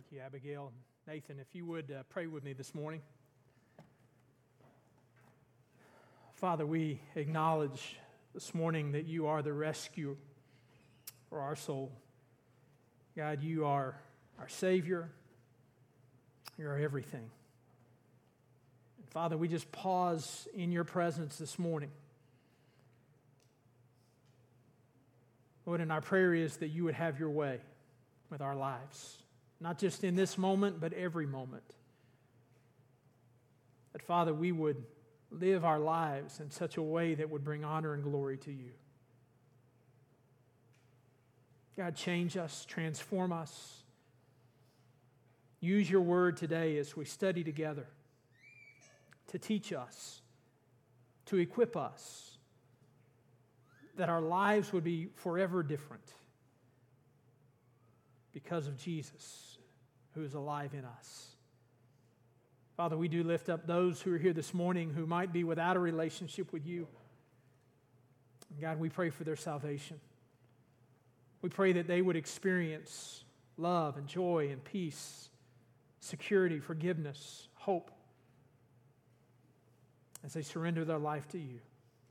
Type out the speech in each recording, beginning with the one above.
Thank you, Abigail. Nathan, if you would pray with me this morning. Father, we acknowledge this morning that you are the rescuer for our soul. God, you are our Savior. You are everything. And Father, we just pause in your presence this morning. Lord, and our prayer is that you would have your way with our lives. Not just in this moment, but every moment. That, Father, we would live our lives in such a way that would bring honor and glory to you. God, change us, transform us. Use your word today as we study together to teach us, to equip us, that our lives would be forever different because of Jesus, who is alive in us. Father, we do lift up those who are here this morning who might be without a relationship with you. God, we pray for their salvation. We pray that they would experience love and joy and peace, security, forgiveness, hope, as they surrender their life to you.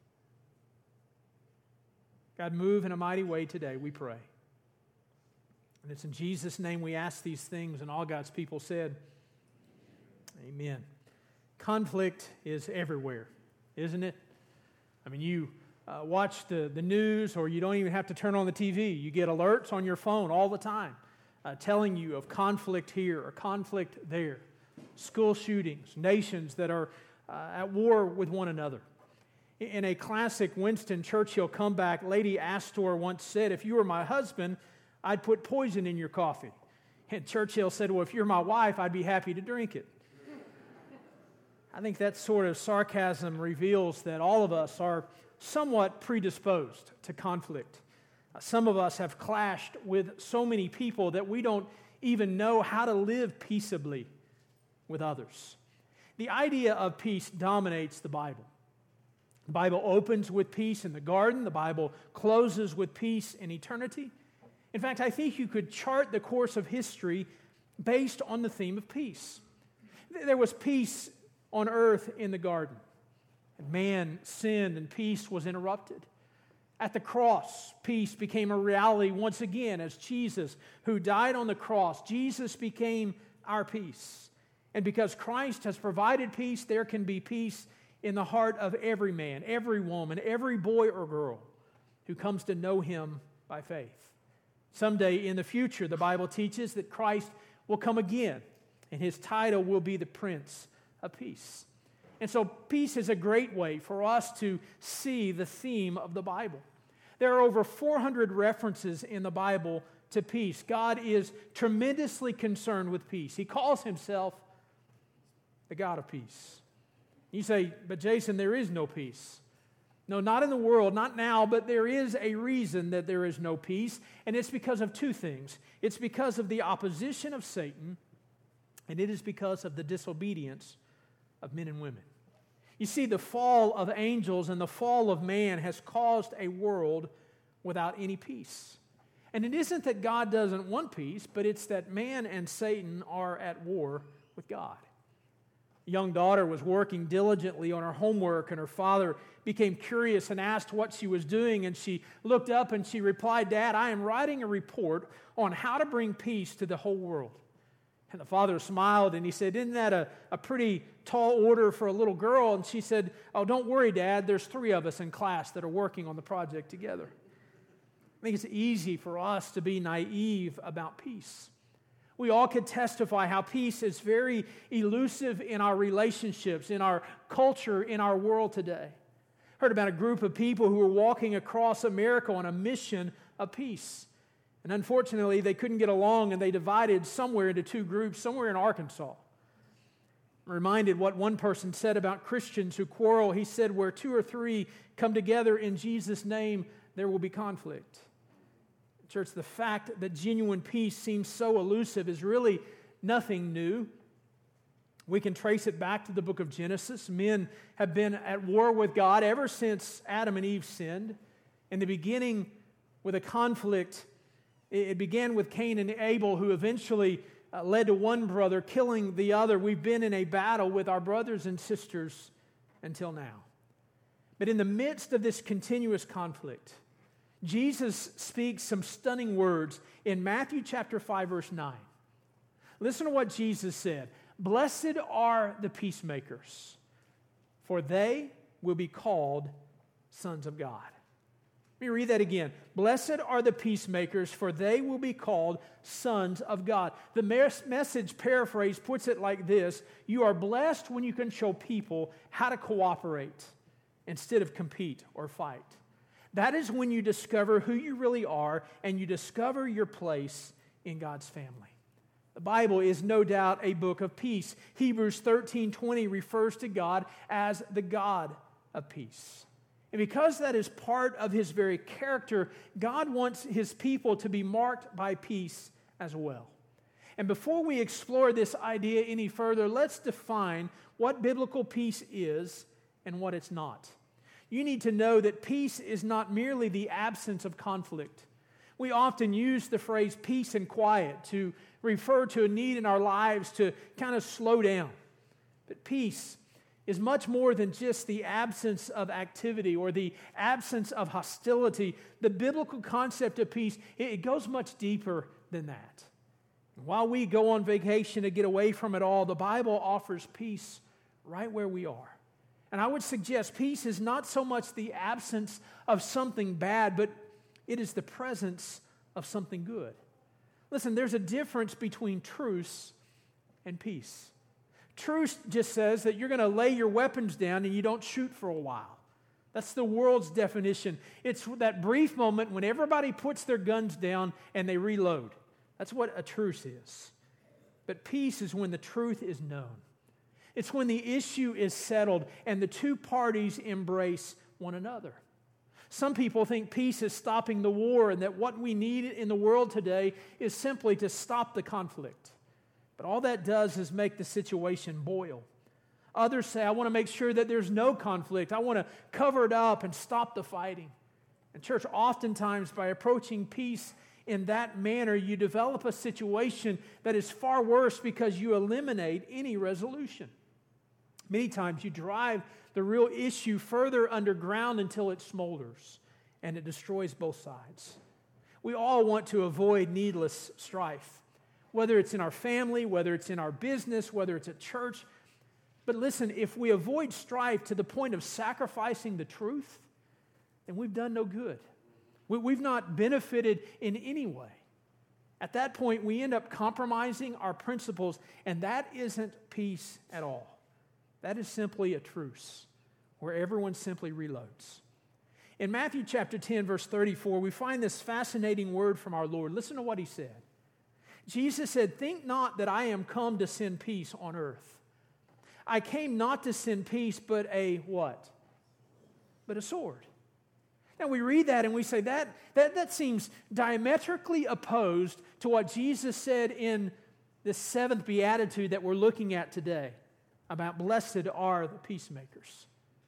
God, move in a mighty way today, we pray. And it's in Jesus' name we ask these things, and all God's people said, amen. Conflict is everywhere, isn't it? I mean, you watch the news, or you don't even have to turn on the TV. You get alerts on your phone all the time telling you of conflict here or conflict there. School shootings, nations that are at war with one another. In a classic Winston Churchill comeback, Lady Astor once said, "If you were my husband, I'd put poison in your coffee." And Churchill said, "Well, if you're my wife, I'd be happy to drink it." I think that sort of sarcasm reveals that all of us are somewhat predisposed to conflict. Some of us have clashed with so many people that we don't even know how to live peaceably with others. The idea of peace dominates the Bible. The Bible opens with peace in the garden. The Bible closes with peace in eternity. In fact, I think you could chart the course of history based on the theme of peace. There was peace on earth in the garden. And man sinned and peace was interrupted. At the cross, peace became a reality once again as Jesus, who died on the cross, Jesus became our peace. And because Christ has provided peace, there can be peace in the heart of every man, every woman, every boy or girl who comes to know Him by faith. Someday in the future, the Bible teaches that Christ will come again, and His title will be the Prince of Peace. And so peace is a great way for us to see the theme of the Bible. There are over 400 references in the Bible to peace. God is tremendously concerned with peace. He calls Himself the God of peace. You say, "But Jason, there is no peace." No, not in the world, not now, but there is a reason that there is no peace, and it's because of two things. It's because of the opposition of Satan, and it is because of the disobedience of men and women. You see, the fall of angels and the fall of man has caused a world without any peace. And it isn't that God doesn't want peace, but it's that man and Satan are at war with God. A young daughter was working diligently on her homework, and her father became curious and asked what she was doing, and she looked up and she replied, "Dad, I am writing a report on how to bring peace to the whole world." And the father smiled and he said, "Isn't that a pretty tall order for a little girl?" And she said, "Oh, don't worry, Dad, there's 3 of us in class that are working on the project together." I think it's easy for us to be naive about peace. We all could testify how peace is very elusive in our relationships, in our culture, in our world today. Heard about a group of people who were walking across America on a mission of peace. And unfortunately, they couldn't get along, and they divided somewhere into 2 groups, somewhere in Arkansas. I'm reminded what one person said about Christians who quarrel. He said, "Where 2 or 3 come together in Jesus' name, there will be conflict." Church, the fact that genuine peace seems so elusive is really nothing new. We can trace it back to the book of Genesis. Men have been at war with God ever since Adam and Eve sinned. In the beginning, with a conflict, it began with Cain and Abel, who eventually led to one brother killing the other. We've been in a battle with our brothers and sisters until now. But in the midst of this continuous conflict, Jesus speaks some stunning words in Matthew chapter 5, verse 9. Listen to what Jesus said. Blessed are the peacemakers, for they will be called sons of God. Let me read that again. Blessed are the peacemakers, for they will be called sons of God. The Message paraphrase puts it like this. You are blessed when you can show people how to cooperate instead of compete or fight. That is when you discover who you really are and you discover your place in God's family. The Bible is no doubt a book of peace. Hebrews 13:20 refers to God as the God of peace. And because that is part of His very character, God wants His people to be marked by peace as well. And before we explore this idea any further, let's define what biblical peace is and what it's not. You need to know that peace is not merely the absence of conflict. We often use the phrase peace and quiet to refer to a need in our lives to kind of slow down. But peace is much more than just the absence of activity or the absence of hostility. The biblical concept of peace, it goes much deeper than that. While we go on vacation to get away from it all, the Bible offers peace right where we are. And I would suggest peace is not so much the absence of something bad, but it is the presence of something good. Listen, there's a difference between truce and peace. Truce just says that you're going to lay your weapons down and you don't shoot for a while. That's the world's definition. It's that brief moment when everybody puts their guns down and they reload. That's what a truce is. But peace is when the truth is known. It's when the issue is settled and the two parties embrace one another. Some people think peace is stopping the war and that what we need in the world today is simply to stop the conflict. But all that does is make the situation boil. Others say, I want to make sure that there's no conflict. I want to cover it up and stop the fighting. And church, oftentimes by approaching peace in that manner, you develop a situation that is far worse because you eliminate any resolution. Many times you drive the real issue further underground until it smolders and it destroys both sides. We all want to avoid needless strife, whether it's in our family, whether it's in our business, whether it's at church. But listen, if we avoid strife to the point of sacrificing the truth, then we've done no good. We've not benefited in any way. At that point, we end up compromising our principles, and that isn't peace at all. That is simply a truce where everyone simply reloads. In Matthew chapter 10, verse 34, we find this fascinating word from our Lord. Listen to what He said. Jesus said, think not that I am come to send peace on earth. I came not to send peace, but a what? But a sword. Now we read that and we say that seems diametrically opposed to what Jesus said in the seventh beatitude that we're looking at today about blessed are the peacemakers.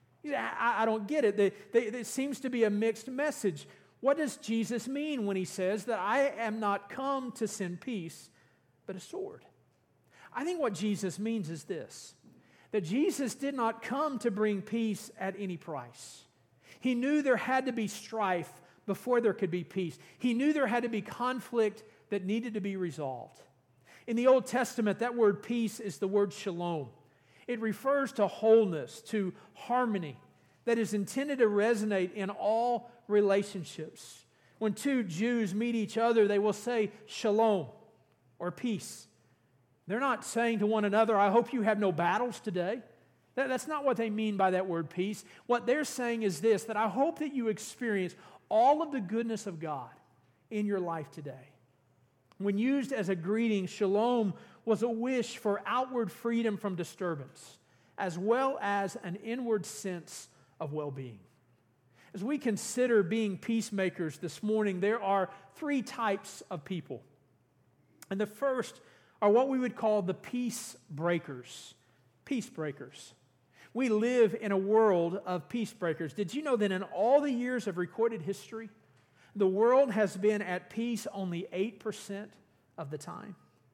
I don't get it. It seems to be a mixed message. What does Jesus mean when He says that I am not come to send peace, but a sword? I think what Jesus means is this, that Jesus did not come to bring peace at any price. He knew there had to be strife before there could be peace. He knew there had to be conflict that needed to be resolved. In the Old Testament, that word peace is the word shalom. It refers to wholeness, to harmony that is intended to resonate in all relationships. When two Jews meet each other, they will say shalom or peace. They're not saying to one another, I hope you have no battles today. That's not what they mean by that word peace. What they're saying is this, that I hope that you experience all of the goodness of God in your life today. When used as a greeting, shalom was a wish for outward freedom from disturbance, as well as an inward sense of well-being. As we consider being peacemakers this morning, there are three types of people. And the first are what we would call the peace breakers. Peace breakers. We live in a world of peace breakers. Did you know that in all the years of recorded history, the world has been at peace only 8% of the time?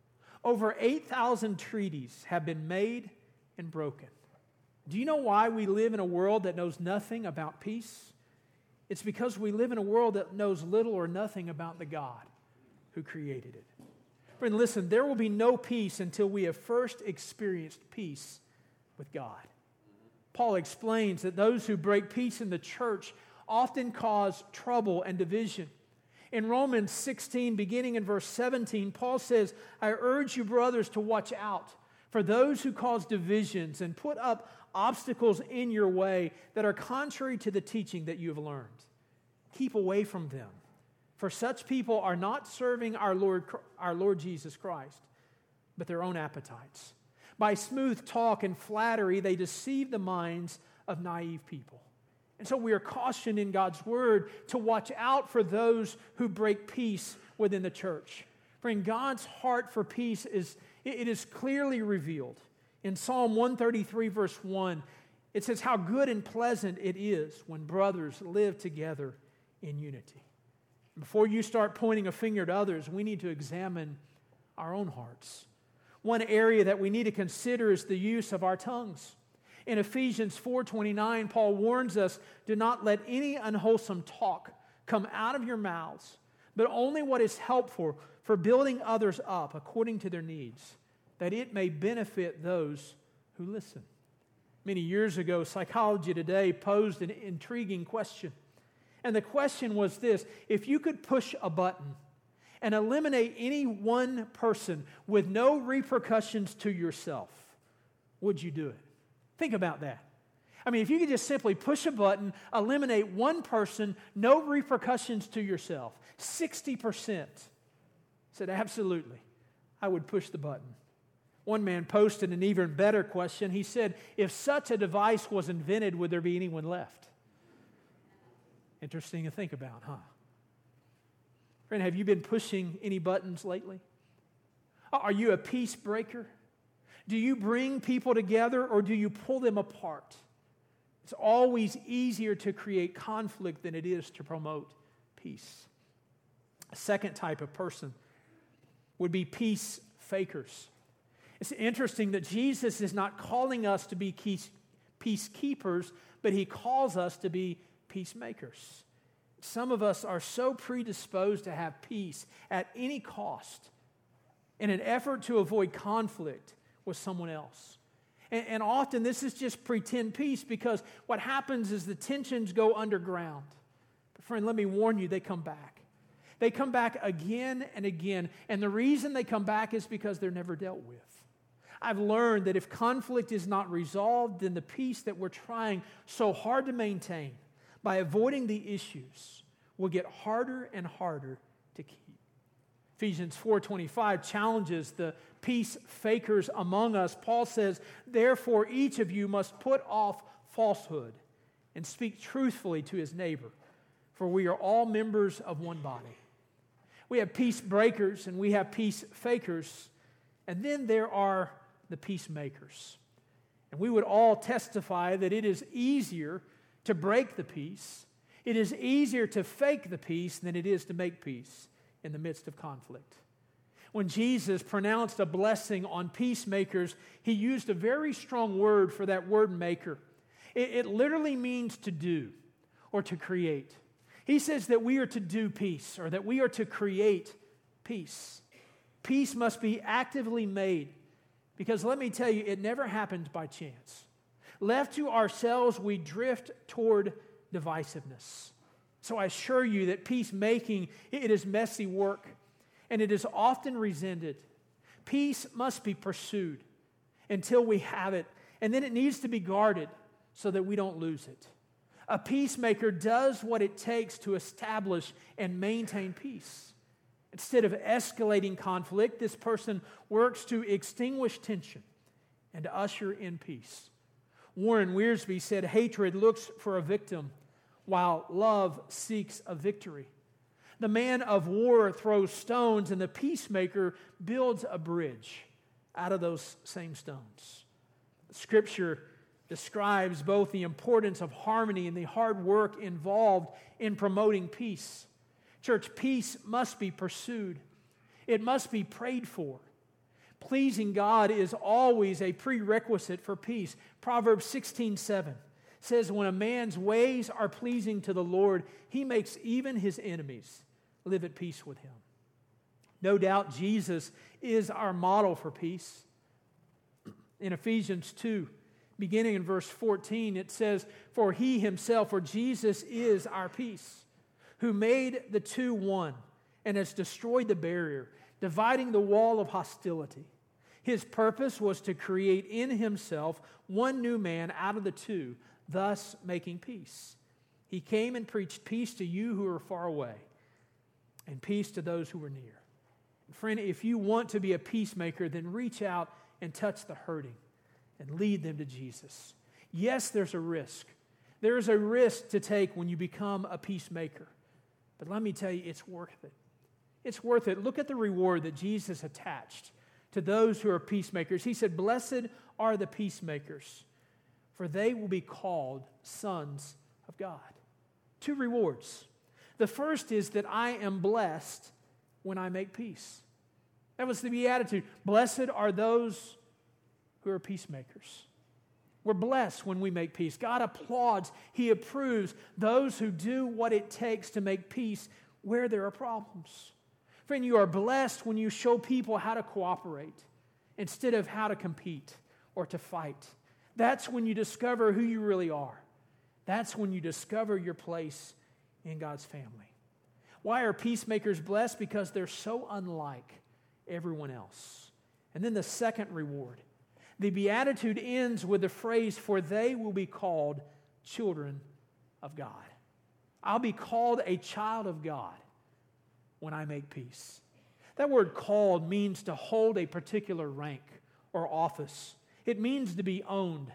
Over 8,000 treaties have been made and broken. Do you know why we live in a world that knows nothing about peace? It's because we live in a world that knows little or nothing about the God who created it. Friend, listen, there will be no peace until we have first experienced peace with God. Paul explains that those who break peace in the church often cause trouble and division. In Romans 16, beginning in verse 17, Paul says, I urge you, brothers, to watch out for those who cause divisions and put up obstacles in your way that are contrary to the teaching that you have learned. Keep away from them, for such people are not serving our Lord Jesus Christ, but their own appetites. By smooth talk and flattery, they deceive the minds of naive people. And so we are cautioned in God's word to watch out for those who break peace within the church. For in God's heart for peace is clearly revealed. In Psalm 133, verse 1, it says, how good and pleasant it is when brothers live together in unity. Before you start pointing a finger at others, we need to examine our own hearts. One area that we need to consider is the use of our tongues. In Ephesians 4:29, Paul warns us, do not let any unwholesome talk come out of your mouths, but only what is helpful for building others up according to their needs, that it may benefit those who listen. Many years ago, Psychology Today posed an intriguing question. And the question was this: if you could push a button and eliminate any one person with no repercussions to yourself, would you do it? Think about that. I mean, if you could just simply push a button, eliminate one person, no repercussions to yourself, 60% said absolutely, I would push the button. One man posted an even better question. He said, if such a device was invented, would there be anyone left? Interesting to think about, huh? Friend, have you been pushing any buttons lately? Are you a peace breaker? Do you bring people together or do you pull them apart? It's always easier to create conflict than it is to promote peace. A second type of person would be peace fakers. It's interesting that Jesus is not calling us to be peacekeepers, but he calls us to be peacemakers. Some of us are so predisposed to have peace at any cost in an effort to avoid conflict with someone else. And often this is just pretend peace, because what happens is the tensions go underground. But friend, let me warn you, they come back. They come back again and again. And the reason they come back is because they're never dealt with. I've learned that if conflict is not resolved, then the peace that we're trying so hard to maintain by avoiding the issues will get harder and harder to keep. Ephesians 4:25 challenges the peace fakers among us. Paul says, therefore each of you must put off falsehood and speak truthfully to his neighbor, for we are all members of one body. We have peace breakers and we have peace fakers, and then there are the peacemakers. And we would all testify that it is easier to break the peace. It is easier to fake the peace than it is to make peace in the midst of conflict. When Jesus pronounced a blessing on peacemakers, he used a very strong word for that word maker. It literally means to do or to create. He says that we are to do peace, or that we are to create peace. Peace must be actively made, because let me tell you, it never happens by chance. Left to ourselves, we drift toward divisiveness. So I assure you that peacemaking, it is messy work, and it is often resented. Peace must be pursued until we have it, and then it needs to be guarded so that we don't lose it. A peacemaker does what it takes to establish and maintain peace. Instead of escalating conflict, this person works to extinguish tension and to usher in peace. Warren Wiersbe said, hatred looks for a victim, while love seeks a victory. The man of war throws stones, and the peacemaker builds a bridge out of those same stones. Scripture describes both the importance of harmony and the hard work involved in promoting peace. Church, peace must be pursued. It must be prayed for. Pleasing God is always a prerequisite for peace. Proverbs 16:7 says, when a man's ways are pleasing to the Lord, he makes even his enemies live at peace with him. No doubt Jesus is our model for peace. In Ephesians 2, beginning in verse 14, it says, for he himself, or Jesus, is our peace, who made the two one and has destroyed the barrier, dividing the wall of hostility. His purpose was to create in himself one new man out of the two, thus making peace. He came and preached peace to you who are far away and peace to those who are near. Friend, if you want to be a peacemaker, then reach out and touch the hurting and lead them to Jesus. Yes, there's a risk. There's a risk to take when you become a peacemaker. But let me tell you, it's worth it. It's worth it. Look at the reward that Jesus attached to those who are peacemakers. He said, blessed are the peacemakers, for they will be called sons of God. Two rewards. The first is that I am blessed when I make peace. That was the beatitude. Blessed are those who are peacemakers. We're blessed when we make peace. God applauds, He approves those who do what it takes to make peace where there are problems. Friend, you are blessed when you show people how to cooperate instead of how to compete or to fight. That's when you discover who you really are. That's when you discover your place in God's family. Why are peacemakers blessed? Because they're so unlike everyone else. And then the second reward. The beatitude ends with the phrase, for they will be called children of God. I'll be called a child of God when I make peace. That word called means to hold a particular rank or office. It means to be owned.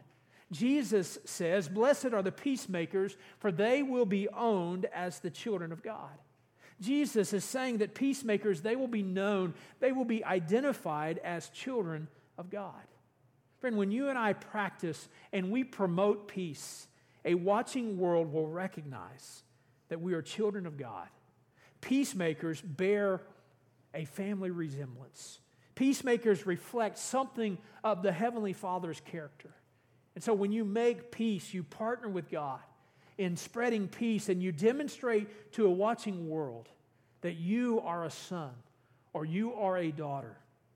Jesus says, blessed are the peacemakers, for they will be owned as the children of God. Jesus is saying that peacemakers, they will be known, they will be identified as children of God. Friend, when you and I practice and we promote peace, a watching world will recognize that we are children of God. Peacemakers bear a family resemblance. Peacemakers reflect something of the Heavenly Father's character. And so when you make peace, you partner with God in spreading peace, and you demonstrate to a watching world that you are a son or you are a daughter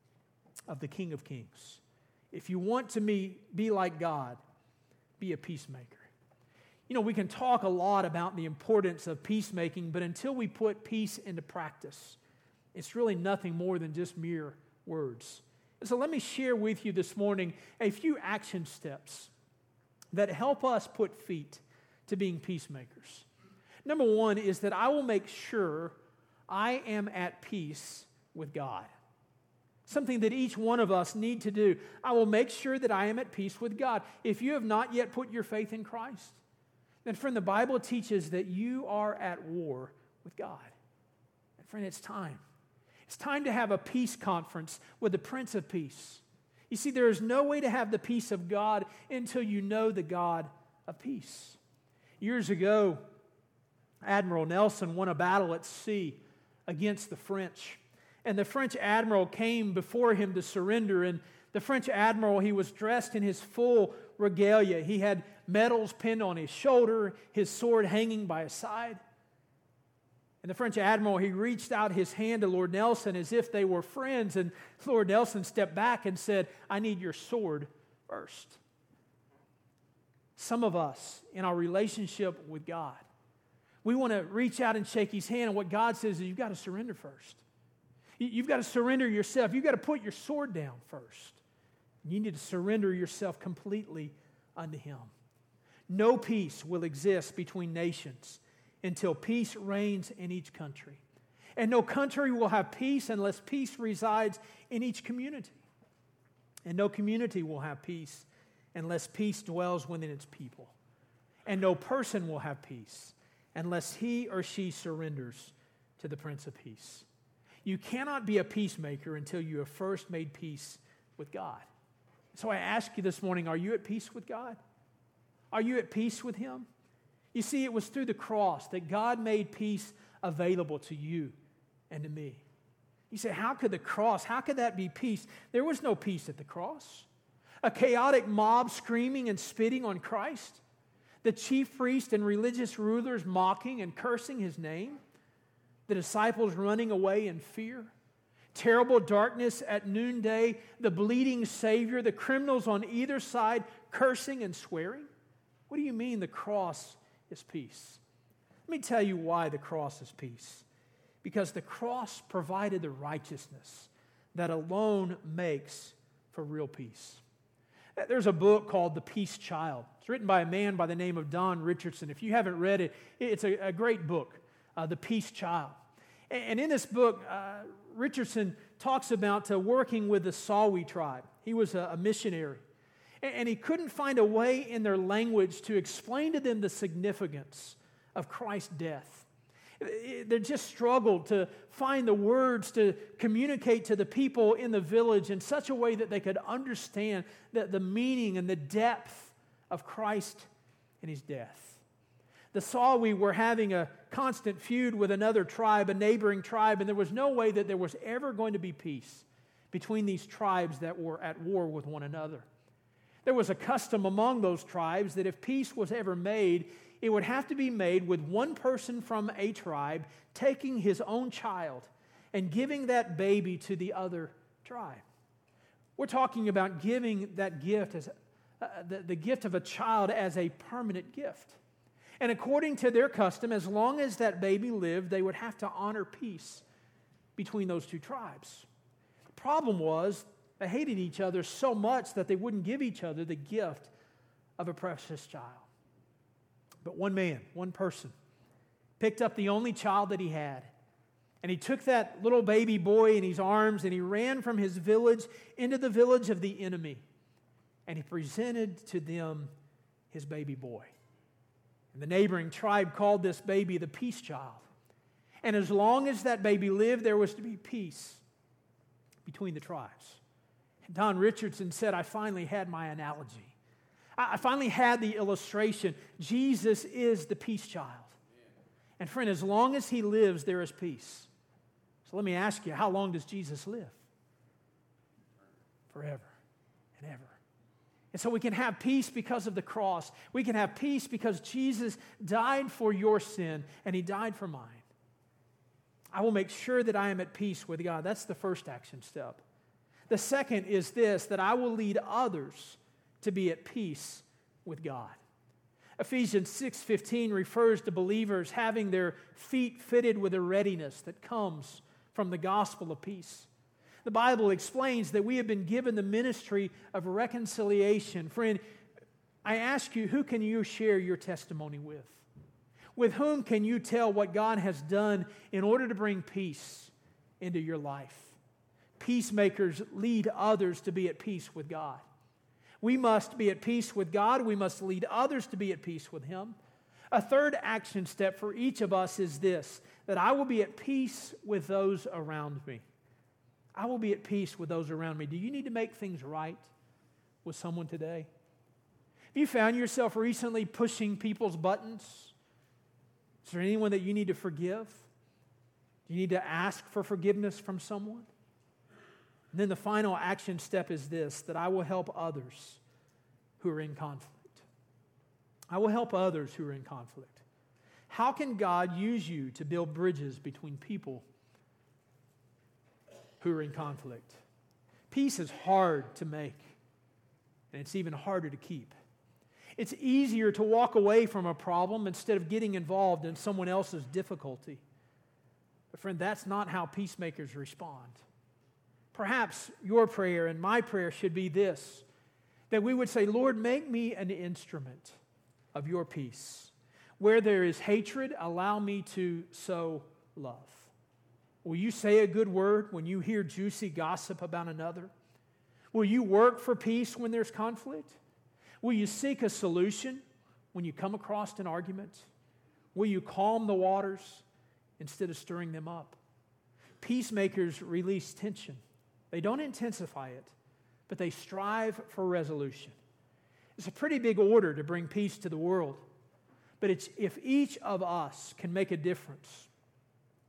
of the King of Kings. If you want to be like God, be a peacemaker. You know, we can talk a lot about the importance of peacemaking, but until we put peace into practice, it's really nothing more than just mere words. And so let me share with you this morning a few action steps that help us put feet to being peacemakers. Number one is that I will make sure I am at peace with God. Something that each one of us need to do. I will make sure that I am at peace with God. If you have not yet put your faith in Christ, then friend, the Bible teaches that you are at war with God. And friend, it's time. It's time to have a peace conference with the Prince of Peace. You see, there is no way to have the peace of God until you know the God of peace. Years ago, Admiral Nelson won a battle at sea against the French. And the French admiral came before him to surrender. And the French admiral, he was dressed in his full regalia. He had medals pinned on his shoulder, his sword hanging by his side. And the French admiral, he reached out his hand to Lord Nelson as if they were friends. And Lord Nelson stepped back and said, I need your sword first. Some of us, in our relationship with God, we want to reach out and shake his hand. And what God says is you've got to surrender first. You've got to surrender yourself. You've got to put your sword down first. You need to surrender yourself completely unto him. No peace will exist between nations until peace reigns in each country. And no country will have peace unless peace resides in each community. And no community will have peace unless peace dwells within its people. And no person will have peace unless he or she surrenders to the Prince of Peace. You cannot be a peacemaker until you have first made peace with God. So I ask you this morning, are you at peace with God? Are you at peace with him? You see, it was through the cross that God made peace available to you and to me. You say, how could the cross, how could that be peace? There was no peace at the cross. A chaotic mob screaming and spitting on Christ. The chief priests and religious rulers mocking and cursing his name. The disciples running away in fear. Terrible darkness at noonday. The bleeding Savior. The criminals on either side cursing and swearing. What do you mean the cross is peace? Let me tell you why the cross is peace. Because the cross provided the righteousness that alone makes for real peace. There's a book called The Peace Child. It's written by a man by the name of Don Richardson. If you haven't read it, it's a great book, The Peace Child. And in this book, Richardson talks about working with the Sawi tribe. He was a missionary. And he couldn't find a way in their language to explain to them the significance of Christ's death. They just struggled to find the words to communicate to the people in the village in such a way that they could understand the meaning and the depth of Christ and his death. The Sawi were having a constant feud with another tribe, a neighboring tribe, and there was no way that there was ever going to be peace between these tribes that were at war with one another. There was a custom among those tribes that if peace was ever made, it would have to be made with one person from a tribe taking his own child and giving that baby to the other tribe. We're talking about giving that gift as the gift of a child as a permanent gift. And according to their custom, as long as that baby lived, they would have to honor peace between those two tribes. The problem was they hated each other so much that they wouldn't give each other the gift of a precious child. But one man, one person, picked up the only child that he had, and he took that little baby boy in his arms, and he ran from his village into the village of the enemy, and he presented to them his baby boy. And the neighboring tribe called this baby the peace child. And as long as that baby lived, there was to be peace between the tribes. And Don Richardson said, I finally had my analogy. I finally had the illustration. Jesus is the peace child. And friend, as long as he lives, there is peace. So let me ask you, how long does Jesus live? Forever and ever. And so we can have peace because of the cross. We can have peace because Jesus died for your sin and he died for mine. I will make sure that I am at peace with God. That's the first action step. The second is this, that I will lead others to be at peace with God. Ephesians 6:15 refers to believers having their feet fitted with a readiness that comes from the gospel of peace. The Bible explains that we have been given the ministry of reconciliation. Friend, I ask you, who can you share your testimony with? With whom can you tell what God has done in order to bring peace into your life? Peacemakers lead others to be at peace with God. We must be at peace with God. We must lead others to be at peace with Him. A third action step for each of us is this, that I will be at peace with those around me. I will be at peace with those around me. Do you need to make things right with someone today? Have you found yourself recently pushing people's buttons? Is there anyone that you need to forgive? Do you need to ask for forgiveness from someone? And then the final action step is this, that I will help others who are in conflict. I will help others who are in conflict. How can God use you to build bridges between people who are in conflict? Peace is hard to make, and it's even harder to keep. It's easier to walk away from a problem instead of getting involved in someone else's difficulty. But friend, that's not how peacemakers respond. Perhaps your prayer and my prayer should be this, that we would say, Lord, make me an instrument of your peace. Where there is hatred, allow me to sow love. Will you say a good word when you hear juicy gossip about another? Will you work for peace when there's conflict? Will you seek a solution when you come across an argument? Will you calm the waters instead of stirring them up? Peacemakers release tension. They don't intensify it, but they strive for resolution. It's a pretty big order to bring peace to the world, but it's if each of us can make a difference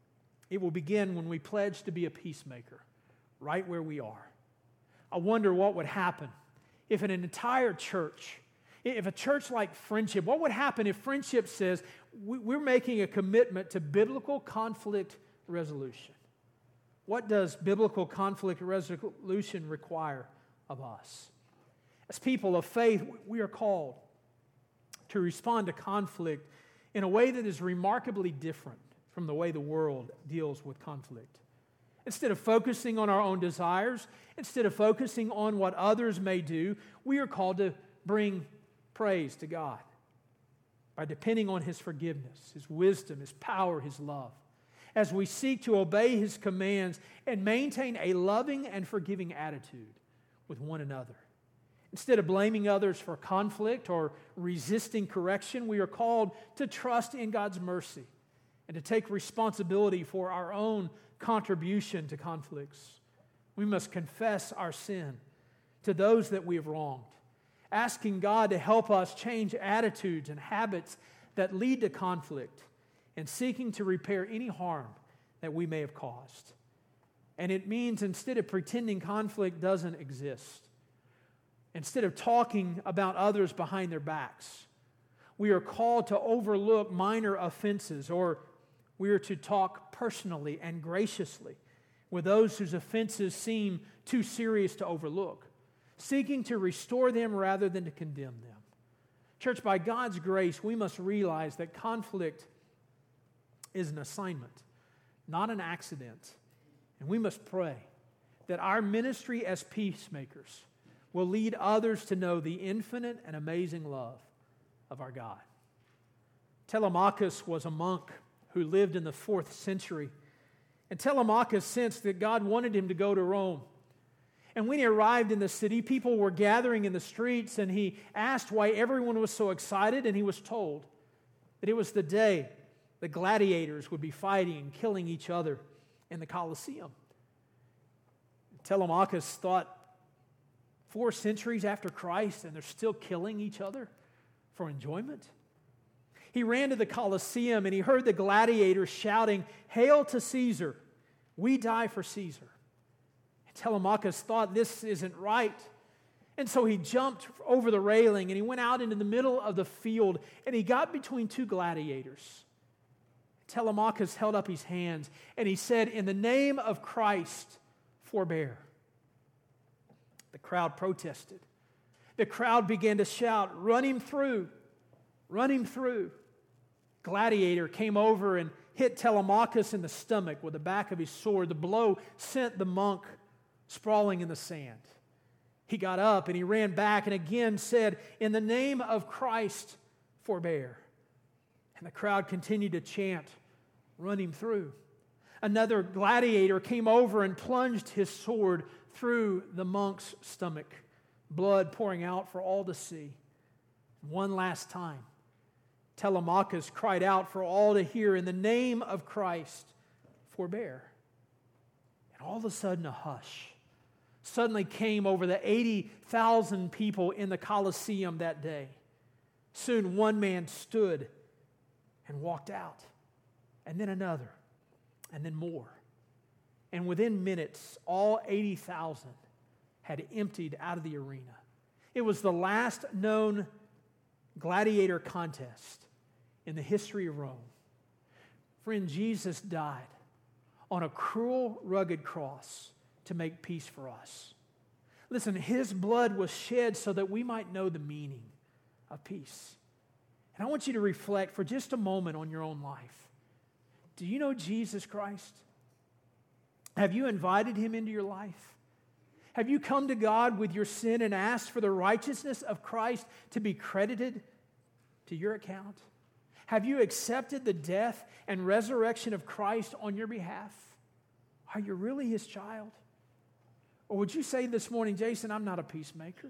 It will begin when we pledge to be a peacemaker, right where we are. I wonder what would happen if an entire church, if a church like Friendship, what would happen if Friendship says, we're making a commitment to biblical conflict resolution? What does biblical conflict resolution require of us? As people of faith, we are called to respond to conflict in a way that is remarkably different from the way the world deals with conflict. Instead of focusing on our own desires, instead of focusing on what others may do, we are called to bring praise to God by depending on His forgiveness, His wisdom, His power, His love, as we seek to obey His commands and maintain a loving and forgiving attitude with one another. Instead of blaming others for conflict or resisting correction, we are called to trust in God's mercy and to take responsibility for our own contribution to conflicts. We must confess our sin to those that we have wronged, asking God to help us change attitudes and habits that lead to conflict and seeking to repair any harm that we may have caused. And it means instead of pretending conflict doesn't exist, instead of talking about others behind their backs, we are called to overlook minor offenses, or we are to talk personally and graciously with those whose offenses seem too serious to overlook, seeking to restore them rather than to condemn them. Church, by God's grace, we must realize that conflict is an assignment, not an accident. And we must pray that our ministry as peacemakers will lead others to know the infinite and amazing love of our God. Telemachus was a monk who lived in the 4th century. And Telemachus sensed that God wanted him to go to Rome. And when he arrived in the city, people were gathering in the streets, and he asked why everyone was so excited, and he was told that it was the day the gladiators would be fighting and killing each other in the Colosseum. Telemachus thought 4 centuries after Christ, and they're still killing each other for enjoyment. He ran to the Colosseum and he heard the gladiators shouting, "Hail to Caesar! We die for Caesar." And Telemachus thought this isn't right. And so he jumped over the railing and he went out into the middle of the field and he got between 2 gladiators. Telemachus held up his hands and he said, "In the name of Christ, forbear." The crowd protested. The crowd began to shout, "Run him through! Run him through!" Gladiator came over and hit Telemachus in the stomach with the back of his sword. The blow sent the monk sprawling in the sand. He got up and he ran back and again said, "In the name of Christ, forbear." And the crowd continued to chant, "Run him through." Another gladiator came over and plunged his sword through the monk's stomach, blood pouring out for all to see. One last time, Telemachus cried out for all to hear, "In the name of Christ, forbear." And all of a sudden, a hush suddenly came over the 80,000 people in the Colosseum that day. Soon one man stood and walked out, and then another, and then more. And within minutes, all 80,000 had emptied out of the arena. It was the last known gladiator contest in the history of Rome. Friend, Jesus died on a cruel, rugged cross to make peace for us. Listen, His blood was shed so that we might know the meaning of peace. And I want you to reflect for just a moment on your own life. Do you know Jesus Christ? Have you invited Him into your life? Have you come to God with your sin and asked for the righteousness of Christ to be credited to your account? Have you accepted the death and resurrection of Christ on your behalf? Are you really His child? Or would you say this morning, "Jason, I'm not a peacemaker.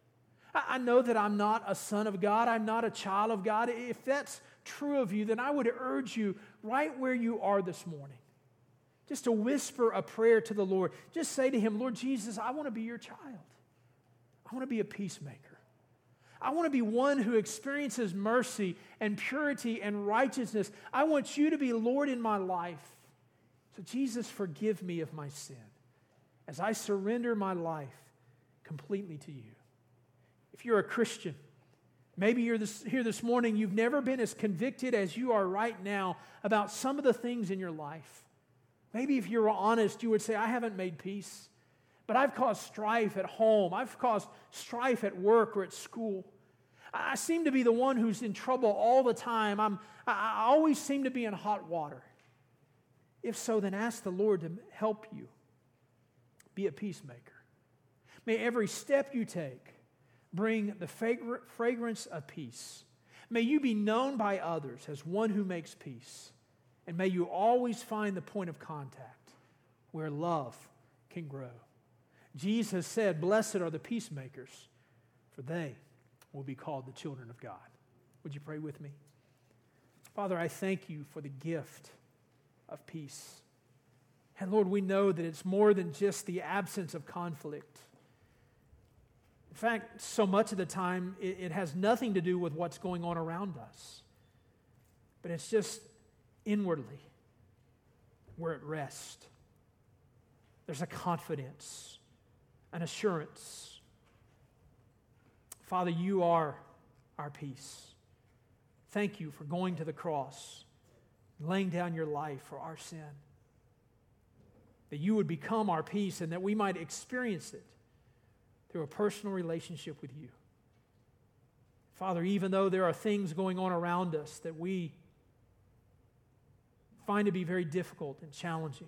I know that I'm not a son of God. I'm not a child of God." If that's true of you, then I would urge you right where you are this morning, just to whisper a prayer to the Lord. Just say to Him, "Lord Jesus, I want to be your child. I want to be a peacemaker. I want to be one who experiences mercy and purity and righteousness. I want you to be Lord in my life. So Jesus, forgive me of my sin as I surrender my life completely to you. If you're a Christian, maybe you're here this morning, you've never been as convicted as you are right now about some of the things in your life. Maybe if you were honest, you would say, I haven't made peace, but I've caused strife at home. I've caused strife at work or at school. I seem to be the one who's in trouble all the time. I always seem to be in hot water. If so, then ask the Lord to help you be a peacemaker. May every step you take bring the fragrance of peace. May you be known by others as one who makes peace. And may you always find the point of contact where love can grow. Jesus said, blessed are the peacemakers, for they will be called the children of God. Would you pray with me? Father, I thank you for the gift of peace. And Lord, we know that it's more than just the absence of conflict. In fact, so much of the time, it has nothing to do with what's going on around us. But it's just inwardly, we're at rest. There's a confidence, an assurance. Father, you are our peace. Thank you for going to the cross, laying down your life for our sin. That you would become our peace and that we might experience it through a personal relationship with you. Father, even though there are things going on around us that we find to be very difficult and challenging,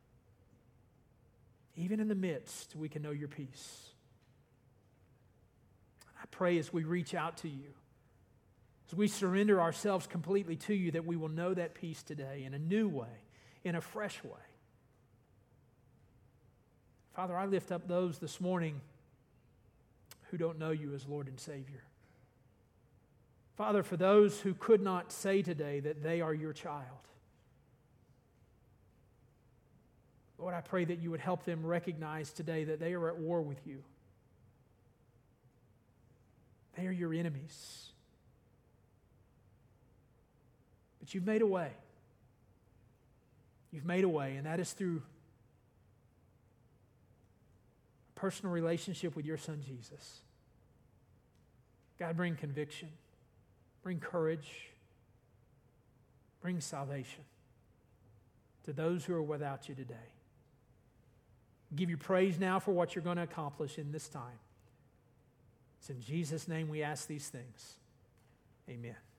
even in the midst, we can know your peace. I pray as we reach out to you, as we surrender ourselves completely to you, that we will know that peace today in a new way, in a fresh way. Father, I lift up those this morning who don't know you as Lord and Savior. Father, for those who could not say today that they are your child, Lord, I pray that you would help them recognize today that they are at war with you. They are your enemies. But you've made a way. You've made a way, and that is through a personal relationship with your Son, Jesus. God, bring conviction, bring courage, bring salvation to those who are without you today. Give you praise now for what you're going to accomplish in this time. It's in Jesus' name we ask these things. Amen.